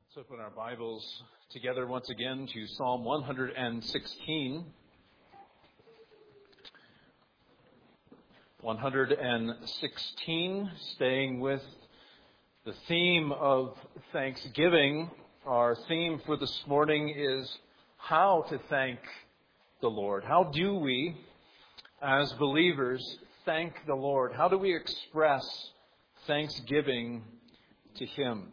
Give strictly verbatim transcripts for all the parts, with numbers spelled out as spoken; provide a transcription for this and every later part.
Let's open our Bibles together once again to Psalm one hundred sixteen. one hundred sixteen, staying with the theme of Thanksgiving. Our theme for this morning is how to thank the Lord. How do we, as believers, thank the Lord? How do we express thanksgiving to Him?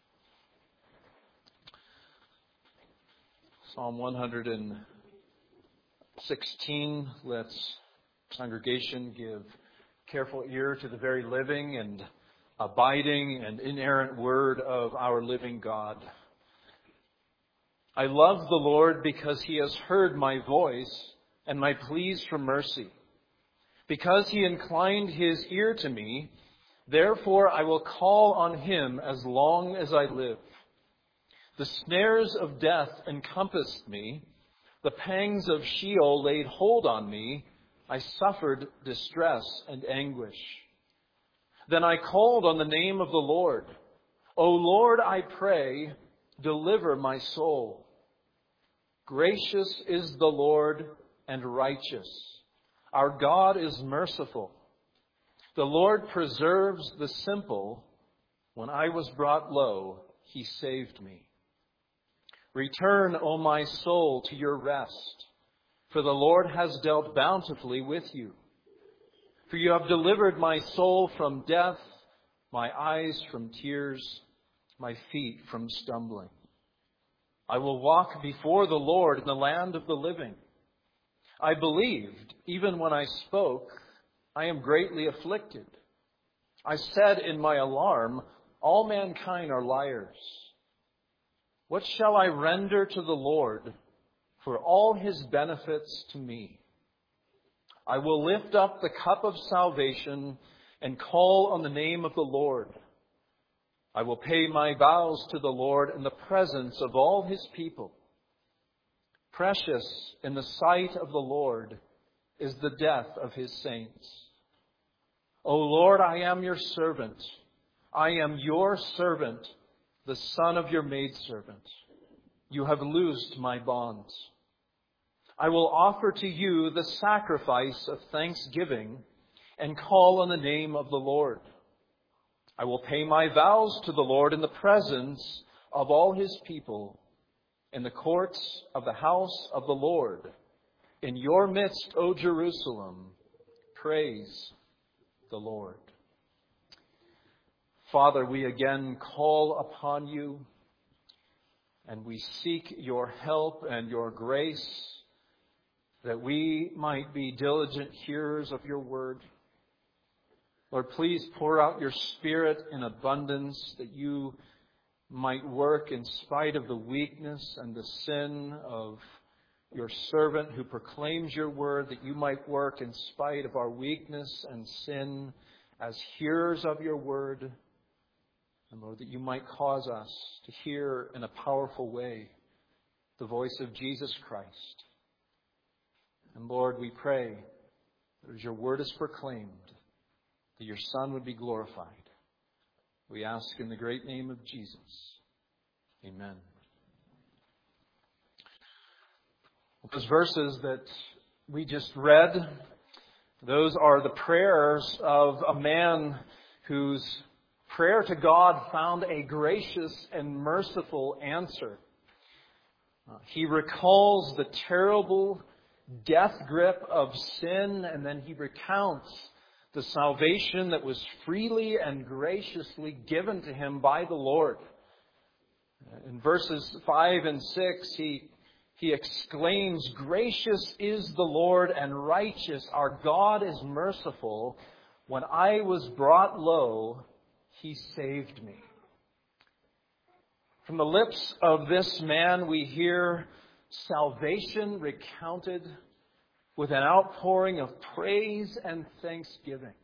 Psalm one hundred sixteen, let's, congregation, give careful ear to the very living and abiding and inerrant word of our living God. I love the Lord because He has heard my voice and my pleas for mercy. Because He inclined His ear to me, therefore I will call on Him as long as I live. The snares of death encompassed me. The pangs of Sheol laid hold on me. I suffered distress and anguish. Then I called on the name of the Lord. O Lord, I pray, deliver my soul. Gracious is the Lord and righteous. Our God is merciful. The Lord preserves the simple. When I was brought low, He saved me. Return, O my soul, to your rest, for the Lord has dealt bountifully with you. For you have delivered my soul from death, my eyes from tears, my feet from stumbling. I will walk before the Lord in the land of the living. I believed, even when I spoke, I am greatly afflicted. I said in my alarm, all mankind are liars. What shall I render to the Lord for all His benefits to me? I will lift up the cup of salvation and call on the name of the Lord. I will pay my vows to the Lord in the presence of all His people. Precious in the sight of the Lord is the death of His saints. O Lord, I am your servant. I am your servant, the son of your maidservant. You have loosed my bonds. I will offer to you the sacrifice of thanksgiving and call on the name of the Lord. I will pay my vows to the Lord in the presence of all His people, in the courts of the house of the Lord. In your midst, O Jerusalem, praise the Lord. Father, we again call upon you, and we seek your help and your grace that we might be diligent hearers of your word. Lord, please pour out your Spirit in abundance that you might work in spite of the weakness and the sin of your servant who proclaims your word, that you might work in spite of our weakness and sin as hearers of your word. And Lord, that you might cause us to hear in a powerful way the voice of Jesus Christ. And Lord, we pray that as your word is proclaimed, that your Son would be glorified. We ask in the great name of Jesus. Amen. Those verses that we just read, those are the prayers of a man whose prayer to God found a gracious and merciful answer. Uh, he recalls the terrible death grip of sin, and then he recounts the salvation that was freely and graciously given to him by the Lord. In verses five and six, he, he exclaims, "Gracious is the Lord and righteous. Our God is merciful. When I was brought low, He saved me." From the lips of this man, we hear salvation recounted with an outpouring of praise and thanksgiving.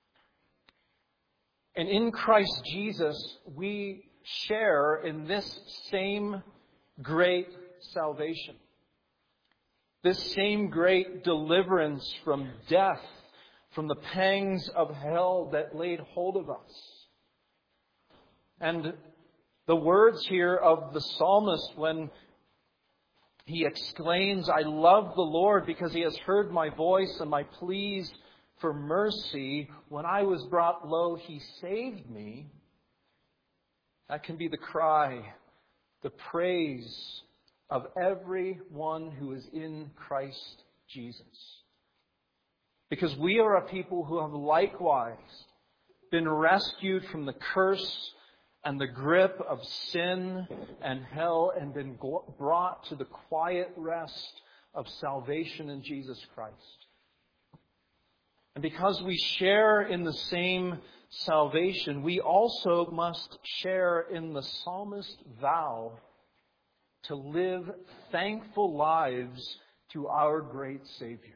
And in Christ Jesus, we share in this same great salvation, this same great deliverance from death, from the pangs of hell that laid hold of us. And The words here of the psalmist when he exclaims, I love the Lord because He has heard my voice and my pleas for mercy. When I was brought low, He saved me. That can be the cry, the praise of everyone who is in Christ Jesus. Because we are a people who have likewise been rescued from the curse and the grip of sin and hell and been brought to the quiet rest of salvation in Jesus Christ. And because we share in the same salvation, we also must share in the psalmist's vow to live thankful lives to our great Savior.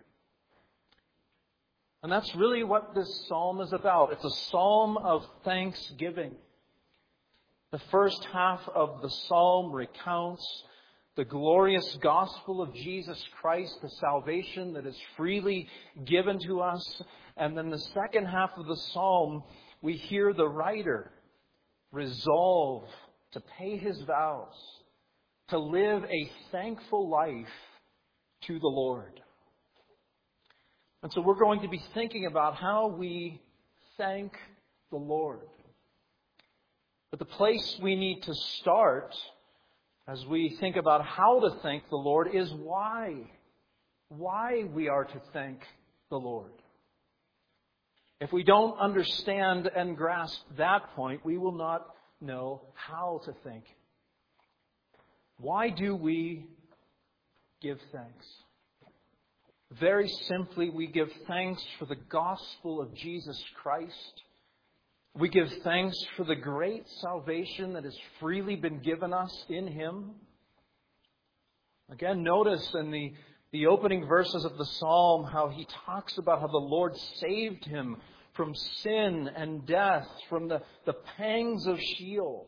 And that's really what this psalm is about. It's a psalm of thanksgiving. The first half of the psalm recounts the glorious gospel of Jesus Christ, the salvation that is freely given to us. And then the second half of the psalm, we hear the writer resolve to pay his vows, to live a thankful life to the Lord. And so we're going to be thinking about how we thank the Lord. But the place we need to start as we think about how to thank the Lord is why. Why we are to thank the Lord. If we don't understand and grasp that point, we will not know how to thank Him. Why do we give thanks? Very simply, we give thanks for the gospel of Jesus Christ. We give thanks for the great salvation that has freely been given us in Him. Again, notice in the, the opening verses of the psalm how he talks about how the Lord saved him from sin and death, from the, the pangs of Sheol.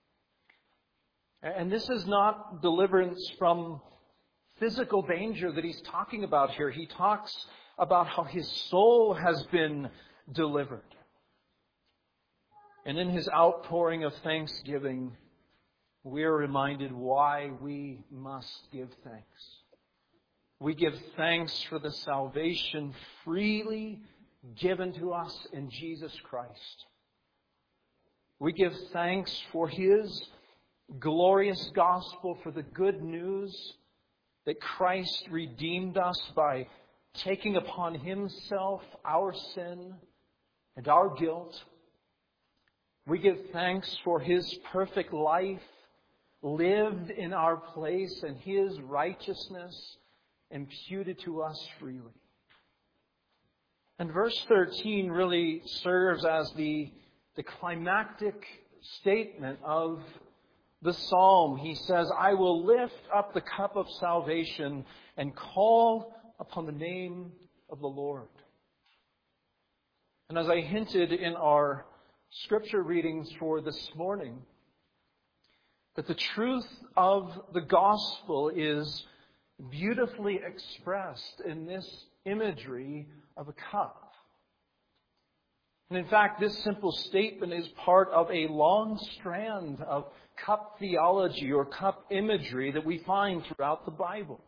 And this is not deliverance from physical danger that he's talking about here. He talks about how his soul has been delivered. And in his outpouring of thanksgiving, we are reminded why we must give thanks. We give thanks for the salvation freely given to us in Jesus Christ. We give thanks for His glorious gospel, for the good news that Christ redeemed us by taking upon Himself our sin and our guilt. We give thanks for His perfect life lived in our place and His righteousness imputed to us freely. And verse thirteen really serves as the, the climactic statement of the psalm. He says, I will lift up the cup of salvation and call upon the name of the Lord. And as I hinted in our Scripture readings for this morning, that the truth of the gospel is beautifully expressed in this imagery of a cup. And in fact, this simple statement is part of a long strand of cup theology or cup imagery that we find throughout the Bible.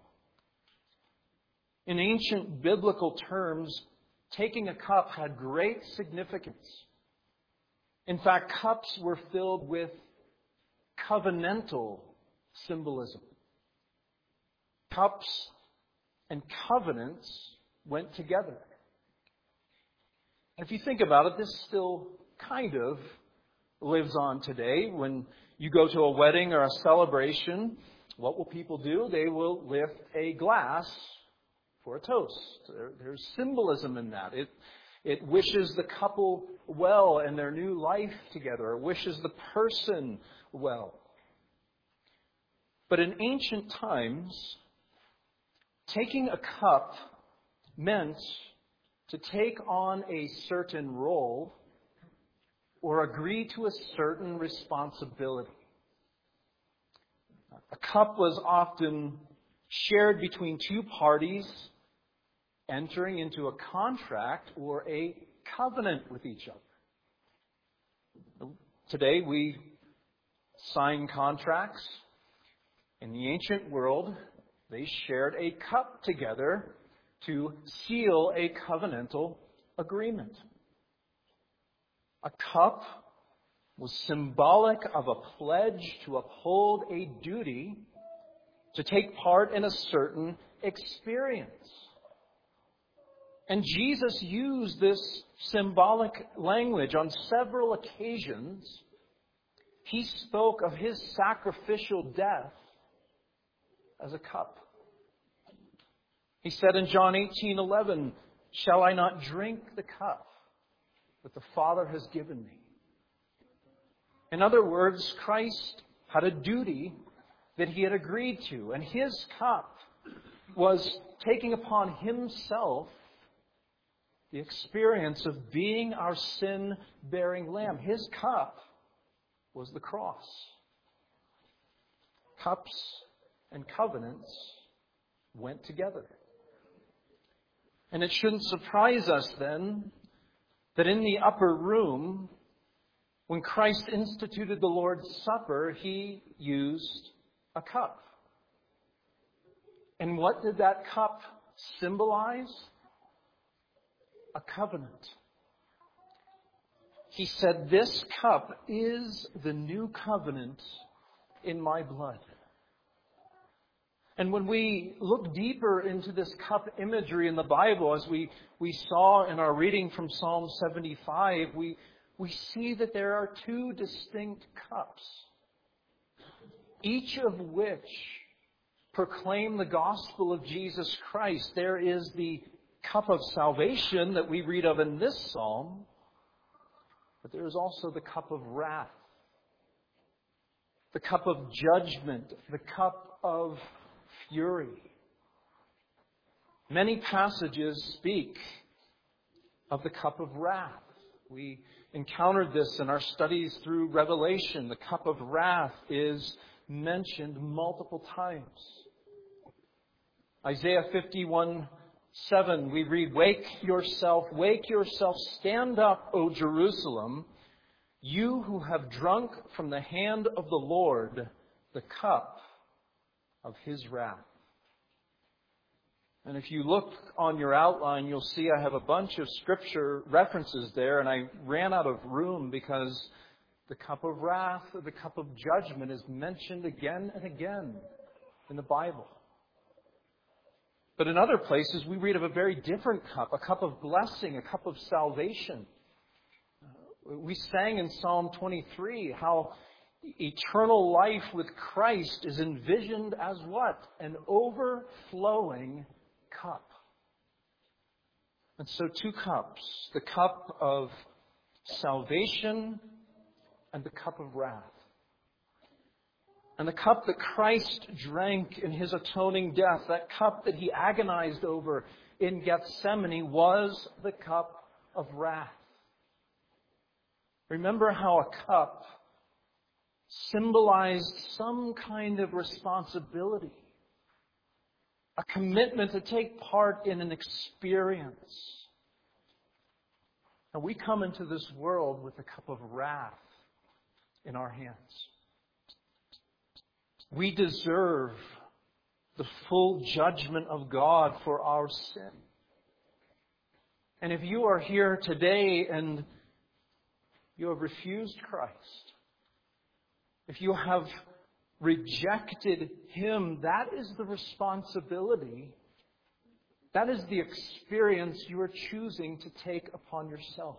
In ancient biblical terms, taking a cup had great significance. In fact, cups were filled with covenantal symbolism. Cups and covenants went together. And if you think about it, this still kind of lives on today. When you go to a wedding or a celebration, what will people do? They will lift a glass for a toast. There, there's symbolism in that. It It wishes the couple well in their new life together. It wishes the person well. But in ancient times, taking a cup meant to take on a certain role or agree to a certain responsibility. A cup was often shared between two parties entering into a contract or a covenant with each other. Today we sign contracts. In the ancient world, they shared a cup together to seal a covenantal agreement. A cup was symbolic of a pledge to uphold a duty to take part in a certain experience. And Jesus used this symbolic language on several occasions. He spoke of his sacrificial death as a cup. He said in John eighteen eleven, "Shall I not drink the cup that the Father has given me?" In other words, Christ had a duty that he had agreed to, and his cup was taking upon himself the experience of being our sin-bearing lamb. His cup was the cross. Cups and covenants went together. And it shouldn't surprise us then that in the upper room, when Christ instituted the Lord's Supper, he used a cup. And what did that cup symbolize? A covenant. He said, "This cup is the new covenant in my blood." And when we look deeper into this cup imagery in the Bible, as we, we saw in our reading from Psalm seventy-five, we, we see that there are two distinct cups, each of which proclaim the gospel of Jesus Christ. There is the cup of salvation that we read of in this psalm, but there is also the cup of wrath, the cup of judgment, the cup of fury. Many passages speak of the cup of wrath. We encountered this in our studies through Revelation. The cup of wrath is mentioned multiple times. Isaiah fifty-one seven, we read, "Wake yourself, wake yourself, stand up, O Jerusalem, you who have drunk from the hand of the Lord the cup of his wrath." And if you look on your outline, you'll see I have a bunch of scripture references there, and I ran out of room because the cup of wrath, or the cup of judgment, is mentioned again and again in the Bible. But in other places, we read of a very different cup, a cup of blessing, a cup of salvation. We sang in Psalm twenty-three how eternal life with Christ is envisioned as what? An overflowing cup. And so two cups, the cup of salvation and the cup of wrath. And the cup that Christ drank in his atoning death, that cup that he agonized over in Gethsemane, was the cup of wrath. Remember how a cup symbolized some kind of responsibility, a commitment to take part in an experience. And we come into this world with a cup of wrath in our hands. We deserve the full judgment of God for our sin. And if you are here today and you have refused Christ, if you have rejected him, that is the responsibility. That is the experience you are choosing to take upon yourself.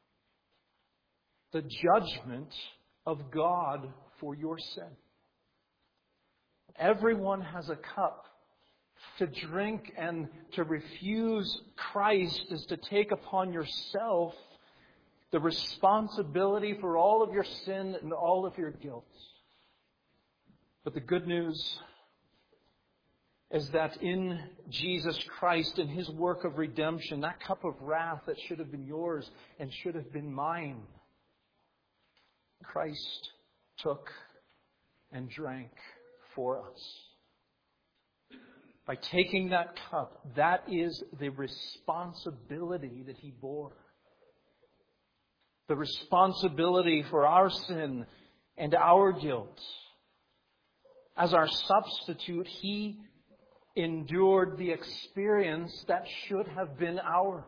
The judgment of God for your sin. Everyone has a cup. To drink and to refuse Christ is to take upon yourself the responsibility for all of your sin and all of your guilt. But the good news is that in Jesus Christ, in his work of redemption, that cup of wrath that should have been yours and should have been mine, Christ took and drank for us. By taking that cup, that is the responsibility that he bore. The responsibility for our sin and our guilt. As our substitute, He endured the experience that should have been ours.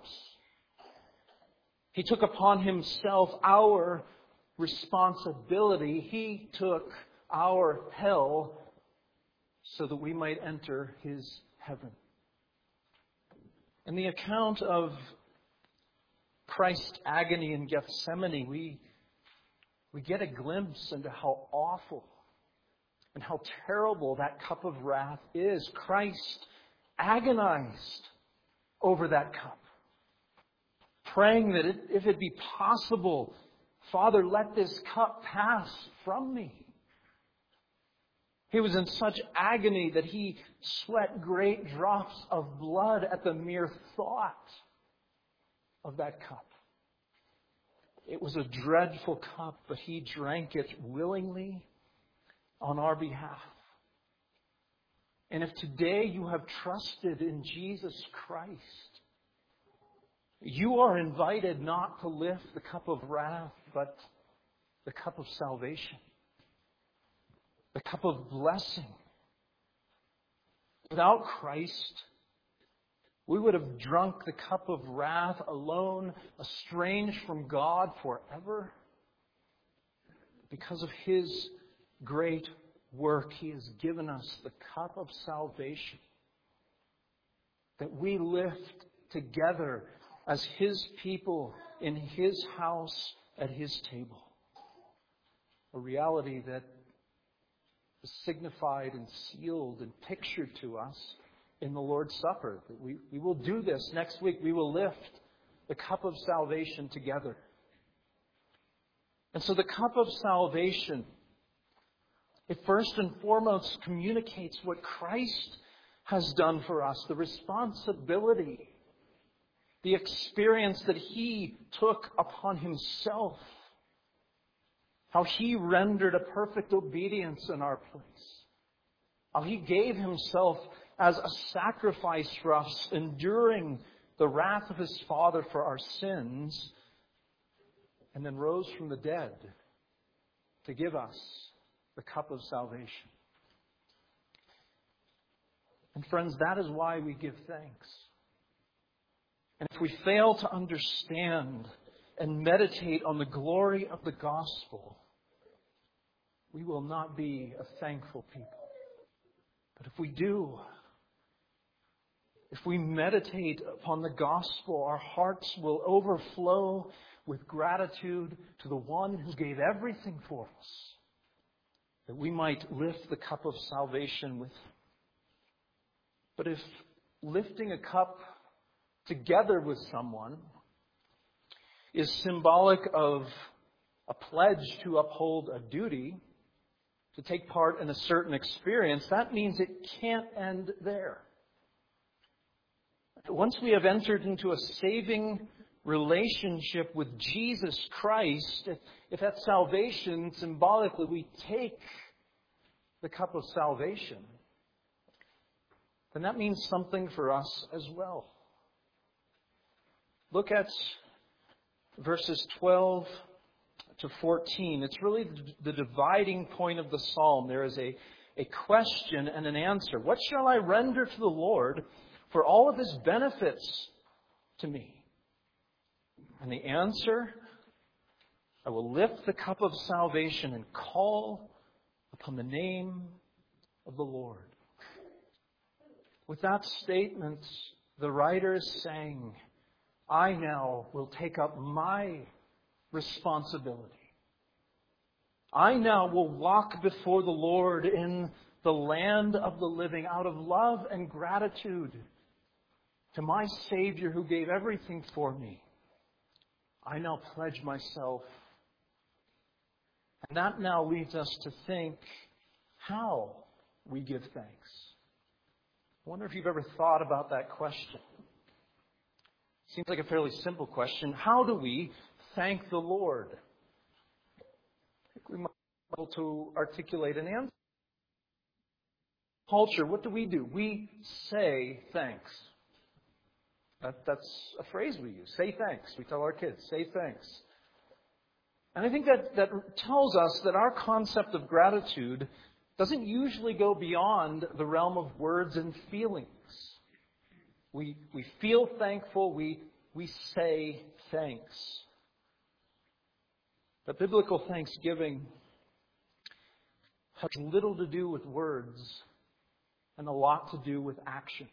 He took upon Himself our responsibility. He took our hell so that we might enter His heaven. In the account of Christ's agony in Gethsemane, we, we get a glimpse into how awful and how terrible that cup of wrath is. Christ agonized over that cup, praying that it, if it be possible, Father, let this cup pass from me. He was in such agony that He sweat great drops of blood at the mere thought of that cup. It was a dreadful cup, but He drank it willingly on our behalf. And if today you have trusted in Jesus Christ, you are invited not to lift the cup of wrath, but the cup of salvation. The cup of blessing. Without Christ, we would have drunk the cup of wrath alone, estranged from God forever. Because of His great work, He has given us the cup of salvation that we lift together as His people in His house at His table. A reality that is signified and sealed and pictured to us in the Lord's Supper. We, we will do this next week. We will lift the cup of salvation together. And so the cup of salvation, it first and foremost communicates what Christ has done for us, the responsibility, the experience that He took upon Himself. How He rendered a perfect obedience in our place. How He gave Himself as a sacrifice for us, enduring the wrath of His Father for our sins, and then rose from the dead to give us the cup of salvation. And friends, that is why we give thanks. And if we fail to understand and meditate on the glory of the gospel, we will not be a thankful people. But if we do, if we meditate upon the gospel, our hearts will overflow with gratitude to the one who gave everything for us, that we might lift the cup of salvation with Him. But if lifting a cup together with someone is symbolic of a pledge to uphold a duty, to take part in a certain experience, that means it can't end there. Once we have entered into a saving relationship with Jesus Christ, if, if that's salvation, symbolically we take the cup of salvation, then that means something for us as well. Look at verses twelve to fourteen. It's really the dividing point of the psalm. There is a, a question and an answer. What shall I render to the Lord for all of His benefits to me? And the answer, I will lift the cup of salvation and call upon the name of the Lord. With that statement, the writer is saying, I now will take up my responsibility. I now will walk before the Lord in the land of the living out of love and gratitude to my Savior who gave everything for me. I now pledge myself. And that now leads us to think how we give thanks. I wonder if you've ever thought about that question. Seems like a fairly simple question. How do we thank the Lord? I think we might be able to articulate an answer. Culture, what do we do? We say thanks. That, that's a phrase we use. Say thanks. We tell our kids, say thanks. And I think that, that tells us that our concept of gratitude doesn't usually go beyond the realm of words and feelings. We, we feel thankful, we, we say thanks. But biblical thanksgiving has little to do with words and a lot to do with actions.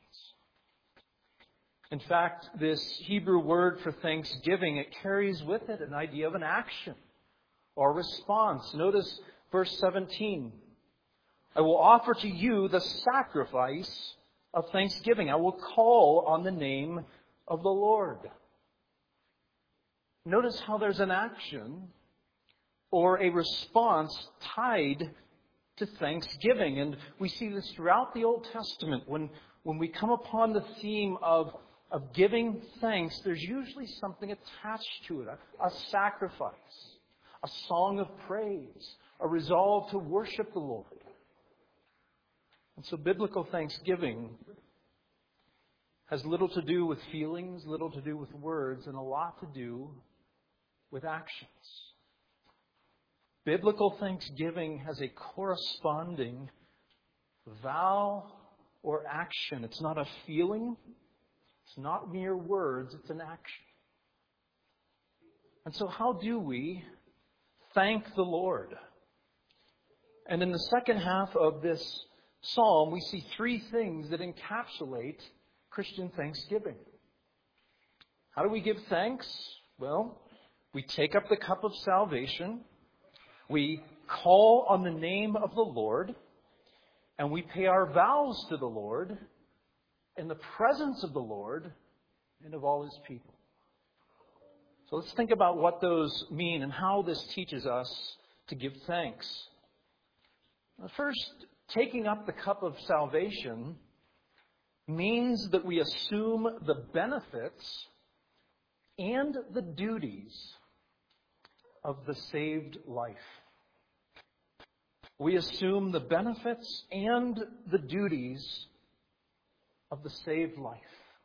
In fact, this Hebrew word for thanksgiving, it carries with it an idea of an action or response. Notice verse seventeen. I will offer to you the sacrifice of thanksgiving. I will call on the name of the Lord. Notice how there's an action or a response tied to thanksgiving. And we see this throughout the Old Testament. When, when we come upon the theme of, of giving thanks, there's usually something attached to it. A, a sacrifice, a song of praise, a resolve to worship the Lord. And so biblical thanksgiving has little to do with feelings, little to do with words, and a lot to do with actions. Biblical thanksgiving has a corresponding vow or action. It's not a feeling. It's not mere words. It's an action. And so how do we thank the Lord? And in the second half of this psalm, we see three things that encapsulate Christian thanksgiving. How do we give thanks? Well, we take up the cup of salvation. We call on the name of the Lord, and we pay our vows to the Lord in the presence of the Lord and of all His people. So let's think about what those mean and how this teaches us to give thanks. First, taking up the cup of salvation means that we assume the benefits and the duties of the saved life. We assume the benefits and the duties of the saved life.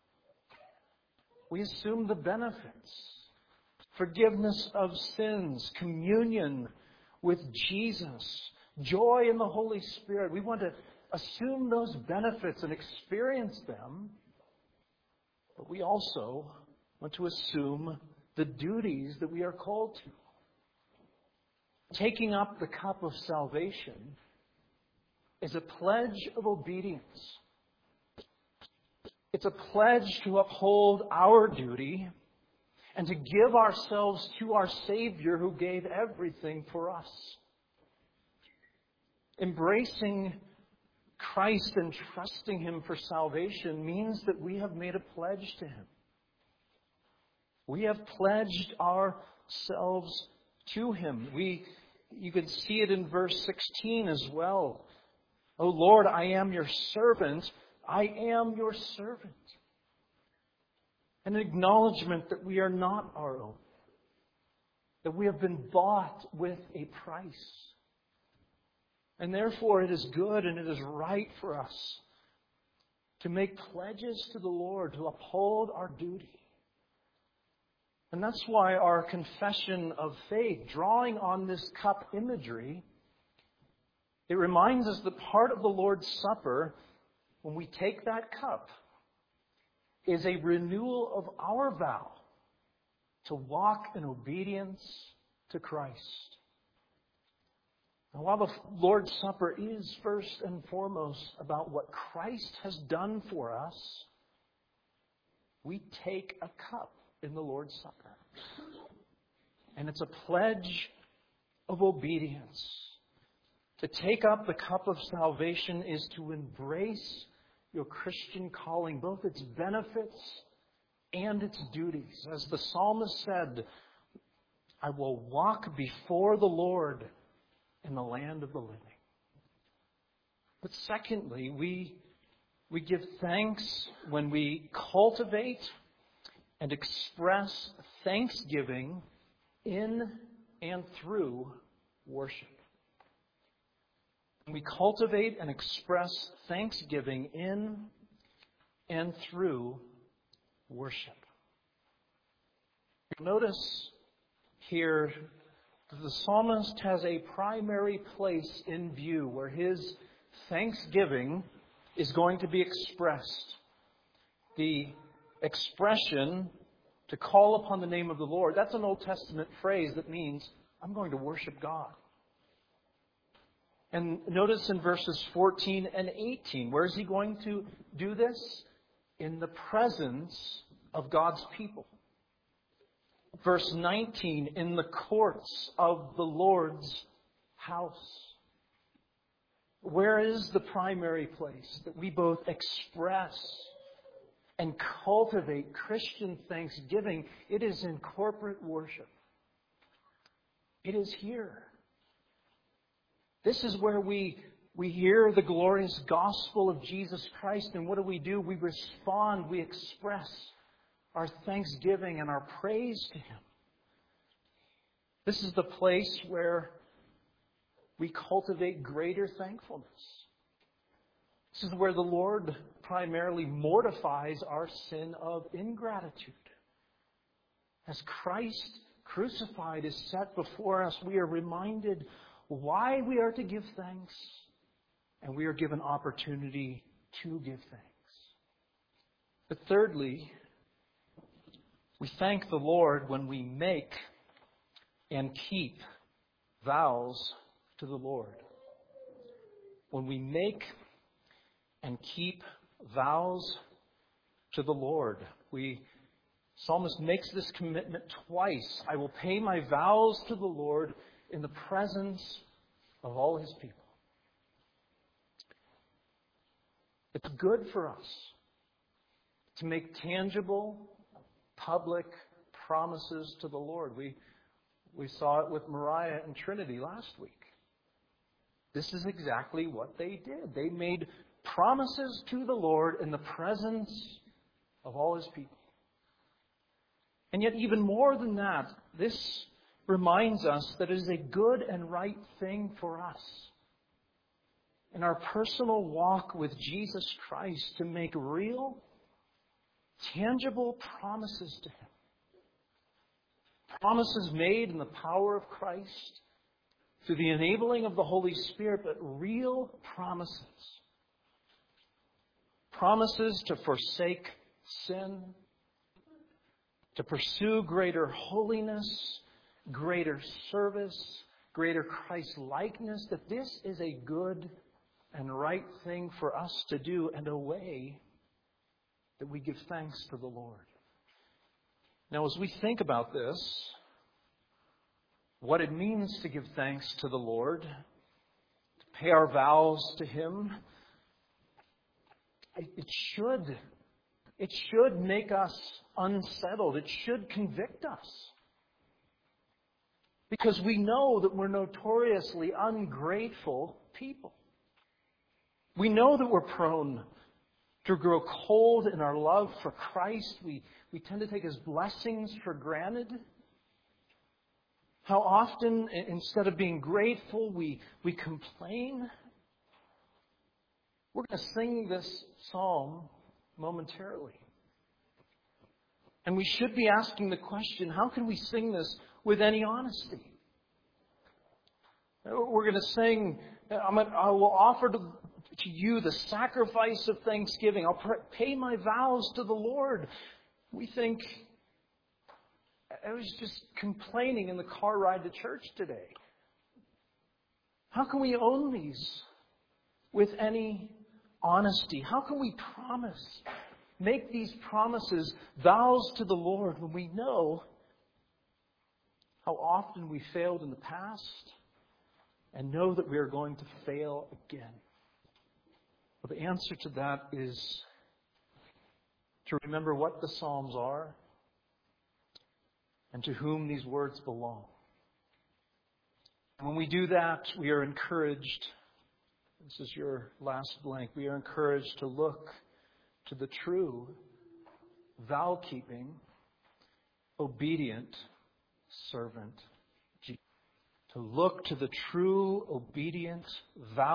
We assume the benefits. Forgiveness of sins, communion with Jesus, joy in the Holy Spirit. We want to assume those benefits and experience them. But we also want to assume the duties that we are called to. Taking up the cup of salvation is a pledge of obedience. It's a pledge to uphold our duty and to give ourselves to our Savior who gave everything for us. Embracing Christ and trusting Him for salvation means that we have made a pledge to Him. We have pledged ourselves to Him. We, you can see it in verse sixteen as well. O Lord, I am your servant. I am your servant. An acknowledgement that we are not our own. That we have been bought with a price. And therefore it is good and it is right for us to make pledges to the Lord, to uphold our duty. And that's why our confession of faith, drawing on this cup imagery, it reminds us that part of the Lord's Supper, when we take that cup, is a renewal of our vow to walk in obedience to Christ. And while the Lord's Supper is first and foremost about what Christ has done for us, we take a cup in the Lord's Supper. And it's a pledge of obedience. To take up the cup of salvation is to embrace your Christian calling, both its benefits and its duties. As the psalmist said, I will walk before the Lord in the land of the living. But secondly, we, we give thanks when we cultivate and express thanksgiving in and through worship. We cultivate and express thanksgiving in and through worship. Notice here The psalmist has a primary place in view where his thanksgiving is going to be expressed. The expression to call upon the name of the Lord, that's an Old Testament phrase that means I'm going to worship God. And notice in verses fourteen and eighteen, where is he going to do this? In the presence of God's people. Verse nineteen, in the courts of the Lord's house. Where is the primary place that we both express and cultivate Christian thanksgiving? It is in corporate worship. It is here. This is where we, we hear the glorious gospel of Jesus Christ. And what do we do? We respond. We express our thanksgiving and our praise to Him. This is the place where we cultivate greater thankfulness. This is where the Lord primarily mortifies our sin of ingratitude. As Christ crucified is set before us, we are reminded why we are to give thanks, and we are given opportunity to give thanks. But thirdly, we thank the Lord when we make and keep vows to the Lord. When we make and keep vows to the Lord. We Psalmist makes this commitment twice. I will pay my vows to the Lord in the presence of all His people. It's good for us to make tangible, public promises to the Lord. We we saw it with Mariah and Trinity last week. This is exactly what they did. They made promises to the Lord in the presence of all His people. And yet, even more than that, this reminds us that it is a good and right thing for us in our personal walk with Jesus Christ to make real, tangible promises to Him. Promises made in the power of Christ through the enabling of the Holy Spirit, but real promises. Promises to forsake sin, to pursue greater holiness, greater service, greater Christ-likeness, that this is a good and right thing for us to do, and a way that we give thanks to the Lord. Now, as we think about this, what it means to give thanks to the Lord, to pay our vows to Him, it should, it should make us unsettled. It should convict us. Because we know that we're notoriously ungrateful people. We know that we're prone to grow cold in our love for Christ. We, we tend to take His blessings for granted. How often, instead of being grateful, we, we complain. We're going to sing this psalm momentarily. And we should be asking the question, how can we sing this with any honesty? We're going to sing, I'm going to, I will offer to, to you the sacrifice of thanksgiving. I'll pay my vows to the Lord. We think, I was just complaining in the car ride to church today. How can we own these with any honesty? How can we promise, make these promises, vows to the Lord, when we know how often we failed in the past and know that we are going to fail again? Well, the answer to that is to remember what the Psalms are and to whom these words belong. And when we do that, we are encouraged. This is your last blank. We are encouraged to look to the true, vow-keeping, obedient servant, Jesus. To look to the true, obedient,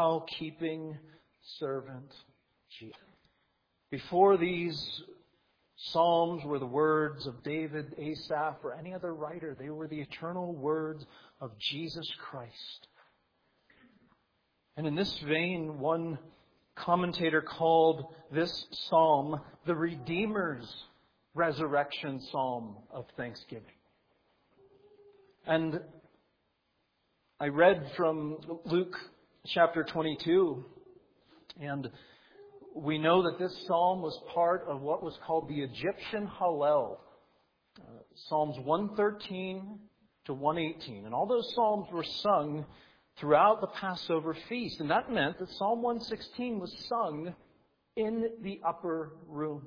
vow-keeping servant, Jesus. Before these Psalms were the words of David, Asaph, or any other writer. They were the eternal words of Jesus Christ. And in this vein, one commentator called this psalm the Redeemer's resurrection psalm of thanksgiving. And I read from Luke chapter twenty-two, and we know that this psalm was part of what was called the Egyptian Hallel, uh, Psalms one thirteen to one eighteen. And all those psalms were sung throughout the Passover feast. And that meant that Psalm one sixteen was sung in the upper room.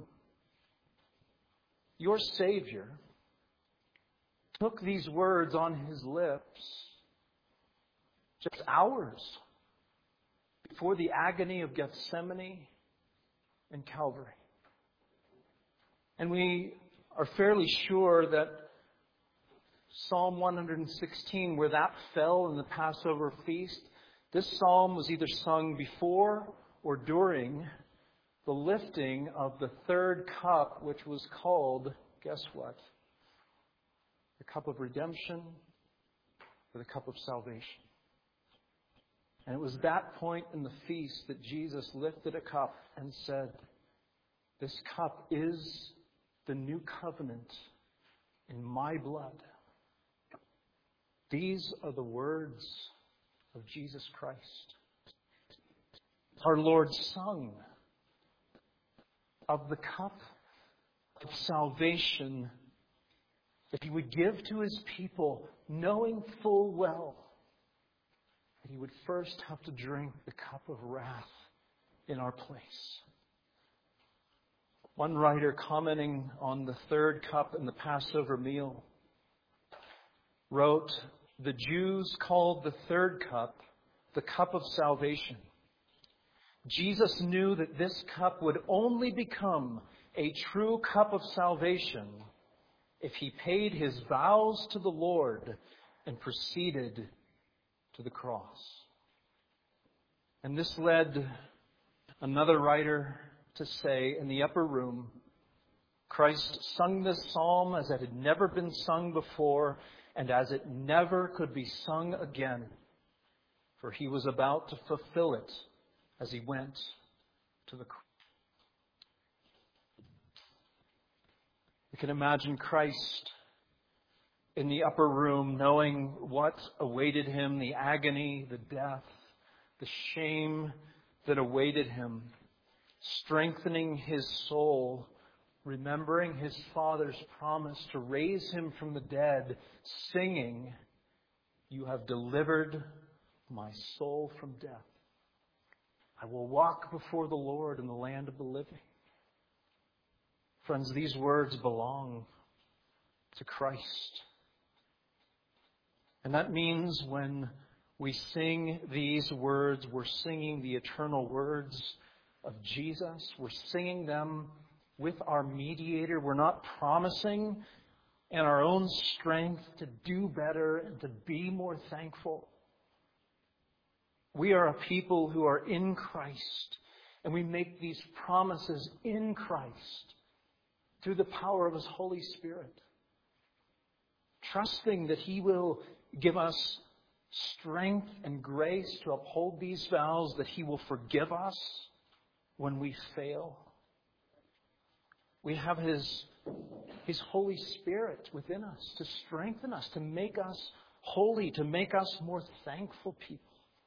Your Savior took these words on His lips just hours before the agony of Gethsemane and Calvary. And we are fairly sure that Psalm one sixteen, where that fell in the Passover feast, this psalm was either sung before or during the lifting of the third cup, which was called, guess what? The cup of redemption or the cup of salvation. And it was that point in the feast that Jesus lifted a cup and said, "This cup is the new covenant in my blood." These are the words of Jesus Christ. Our Lord sung of the cup of salvation that He would give to His people, knowing full well that He would first have to drink the cup of wrath in our place. One writer, commenting on the third cup in the Passover meal, wrote, "The Jews called the third cup the cup of salvation. Jesus knew that this cup would only become a true cup of salvation if He paid His vows to the Lord and proceeded to the cross." And this led another writer to say, in the upper room, Christ sung this psalm as it had never been sung before and as it never could be sung again, for He was about to fulfill it as He went to the cross. You can imagine Christ in the upper room, knowing what awaited Him, the agony, the death, the shame that awaited Him, strengthening His soul, remembering His Father's promise to raise Him from the dead, singing, "You have delivered my soul from death. I will walk before the Lord in the land of the living." Friends, these words belong to Christ. And that means when we sing these words, we're singing the eternal words of Jesus. We're singing them with our mediator. We're not promising in our own strength to do better and to be more thankful. We are a people who are in Christ, and we make these promises in Christ through the power of His Holy Spirit, trusting that He will give us strength and grace to uphold these vows, that He will forgive us when we fail. We have His, His Holy Spirit within us to strengthen us, to make us holy, to make us more thankful people.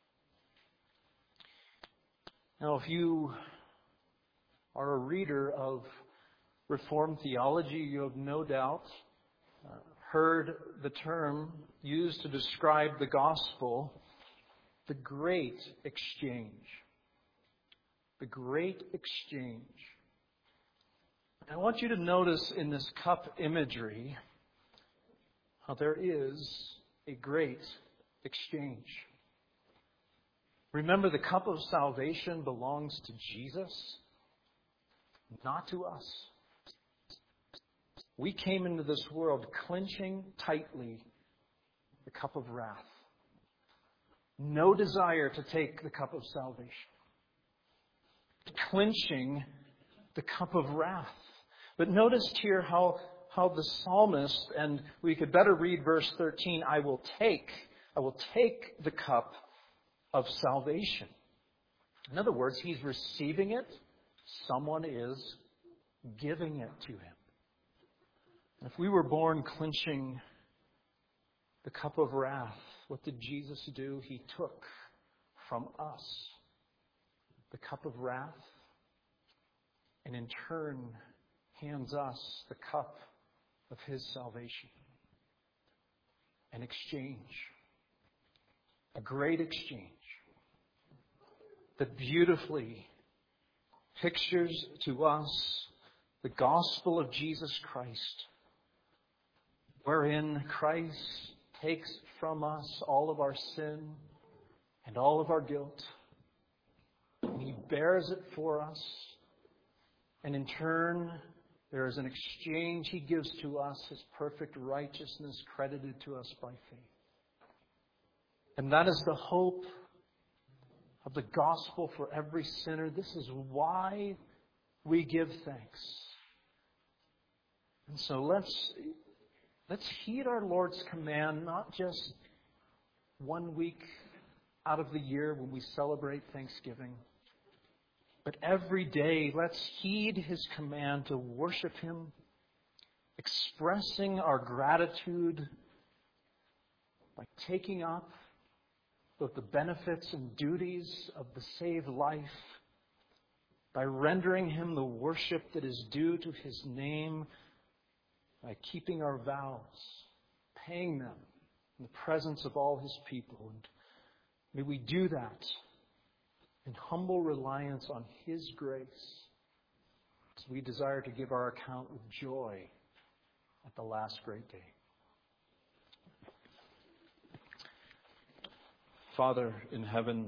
Now, if you are a reader of Reformed theology, you have no doubt uh, heard the term used to describe the gospel, the great exchange. The great exchange. I want you to notice in this cup imagery how there is a great exchange. Remember, the cup of salvation belongs to Jesus, not to us. We came into this world clenching tightly the cup of wrath. No desire to take the cup of salvation. Clenching the cup of wrath. But notice here how, how the psalmist, and we could better read verse thirteen, I will take, I will take the cup of salvation. In other words, he's receiving it. Someone is giving it to him. If we were born clinching the cup of wrath, what did Jesus do? He took from us the cup of wrath and in turn hands us the cup of his salvation. An exchange. A great exchange that beautifully pictures to us the gospel of Jesus Christ, wherein Christ takes from us all of our sin and all of our guilt. And he bears it for us. And in turn, there is an exchange. He gives to us his perfect righteousness credited to us by faith. And that is the hope of the gospel for every sinner. This is why we give thanks. And so let's let's heed our Lord's command, not just one week out of the year when we celebrate Thanksgiving, but every day let's heed his command to worship him, expressing our gratitude by taking up both the benefits and duties of the saved life, by rendering him the worship that is due to his name, by keeping our vows, paying them in the presence of all his people. And may we do that in humble reliance on his grace, as we desire to give our account with joy at the last great day. Father in heaven,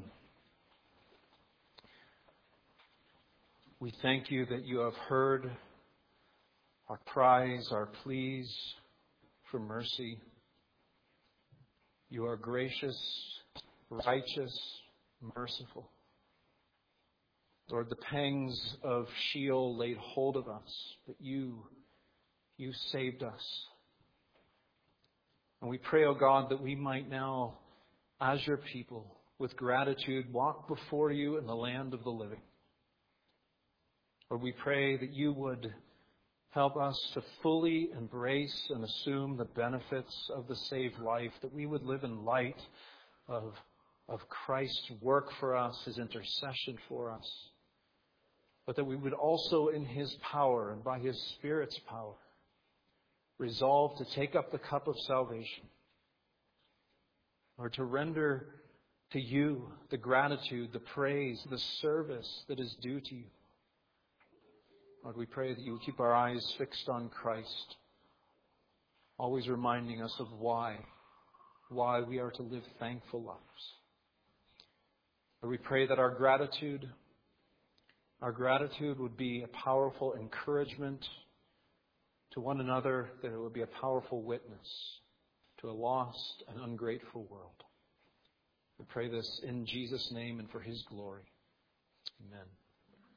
we thank you that you have heard our cries, our pleas for mercy. You are gracious, righteous, merciful. Lord, the pangs of Sheol laid hold of us, but you, you saved us. And we pray, O God, that we might now, as your people, with gratitude, walk before you in the land of the living. Lord, we pray that you would help us to fully embrace and assume the benefits of the saved life, that we would live in light of, of Christ's work for us, his intercession for us, but that we would also, in his power and by his Spirit's power, resolve to take up the cup of salvation, or to render to you the gratitude, the praise, the service that is due to you. Lord, we pray that you will keep our eyes fixed on Christ, always reminding us of why, why we are to live thankful lives. Lord, we pray that our gratitude, our gratitude would be a powerful encouragement to one another, that it would be a powerful witness to a lost and ungrateful world. We pray this in Jesus' name and for his glory. Amen.